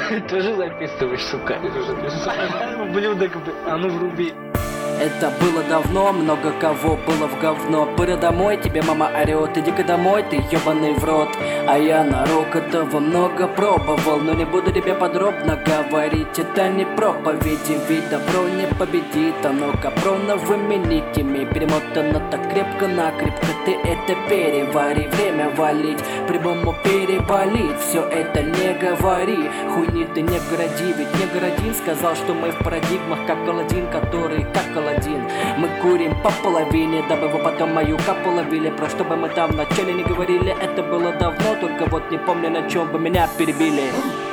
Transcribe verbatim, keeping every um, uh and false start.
Тоже записываешь, сука. Блюдо, а ну вруби. Это было давно, много кого было в говно. Пыря домой, тебе мама орёт, иди-ка домой, ты ёбаный в рот. А я на рок этого много пробовал, но не буду тебе подробно говорить. Это не проповеди, ведь добро не победит. Оно капроновыми нитями перемотано так крепко-накрепко. Ты это перевари, время валить, прямому переболит. Все это не говори, хуйни ты не городи. Ведь не городин сказал, что мы в парадигмах, как Аладдин, который как Аладдин. Мы курим по половине, дабы вы потом мою капу ловили. Про что бы мы там вначале не говорили, это было давно, только вот не помню, на чем бы меня перебили.